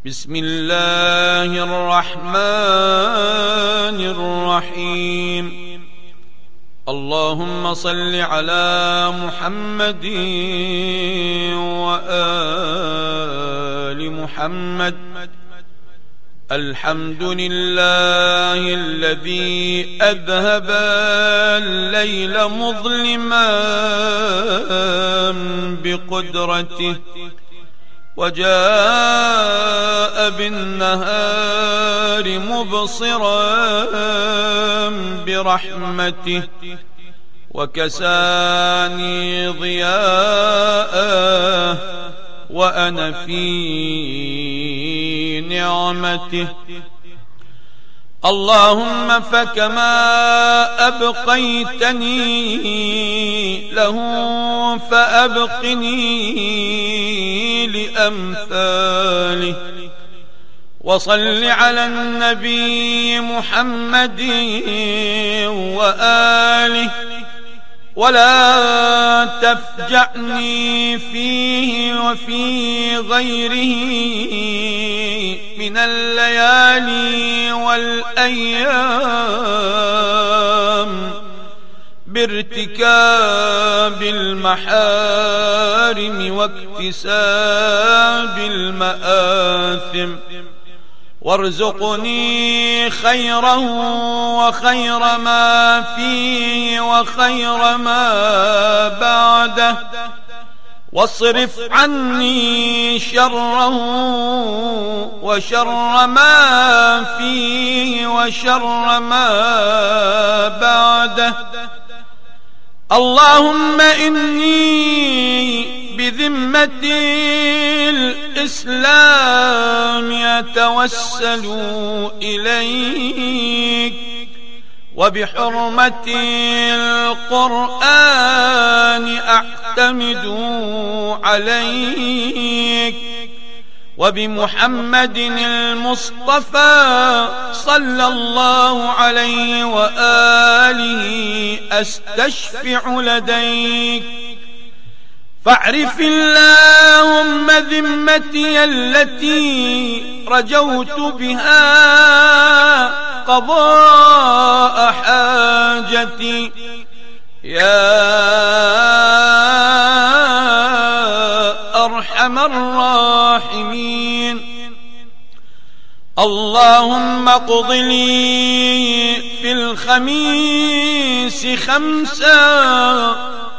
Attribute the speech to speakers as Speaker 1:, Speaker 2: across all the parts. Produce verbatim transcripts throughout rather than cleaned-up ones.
Speaker 1: بسم الله الرحمن الرحيم. اللهم صل على محمد وآل محمد. الحمد لله الذي أذهب الليل مظلما بقدرته وجاء بالنهار مبصرا برحمته وكساني ضياء وأنا في نعمته. اللهم فكما أبقيتني له فأبقني لأمثاله. وصل على النبي محمد وآله ولا تفجعني فيه وفي غيره من الليالي والأيام بارتكاب المحارم واكتساب المآثم. وارزقني خيره وخير ما فيه وخير ما بعده. واصرف عني شره وشر ما فيه وشر ما بعده. اللهم إني بذمة الإسلام أتوسل إليك وبحرمة القرآن أعتمد عليك وبمحمد المصطفى صلى الله عليه وآله أستشفع لديك. فاعرف اللهم ذمتي التي رجوت بها قضاء حاجتي يا أرحم الراحمين. اللهم اقض لي في الخميس خمسا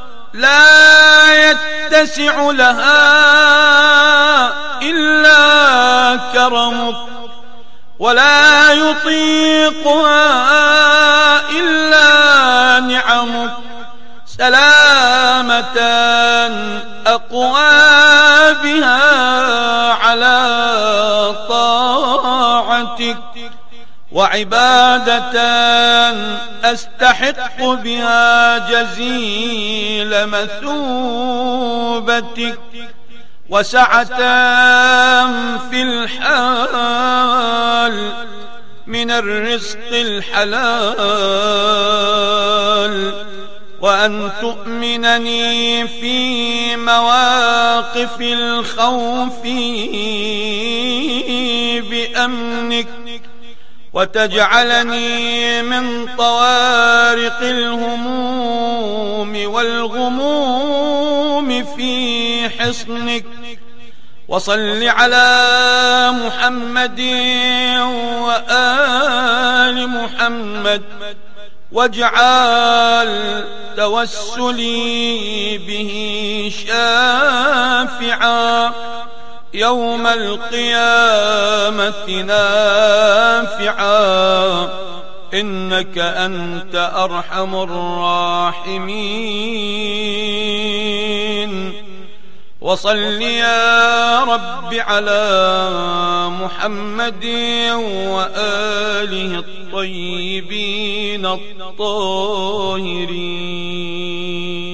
Speaker 1: لا يتسع لها إلا كرمك ولا يطيقها إلا نعمك. سلامة أقوى بها على طاعتك وعبادة أستحق بها جزيل مثوبتك وسعة في الحال من الرزق الحلال. وأن تؤمنني في مواقف الخوف بأمنك وتجعلني من طوارق الهموم والغموم في حصنك. وصل على محمد وآل محمد واجعل توسلي به شافعا يوم القيامة نافعا إنك أنت أرحم الراحمين. وصل يا رب على محمد وآله الطيبين الطاهرين.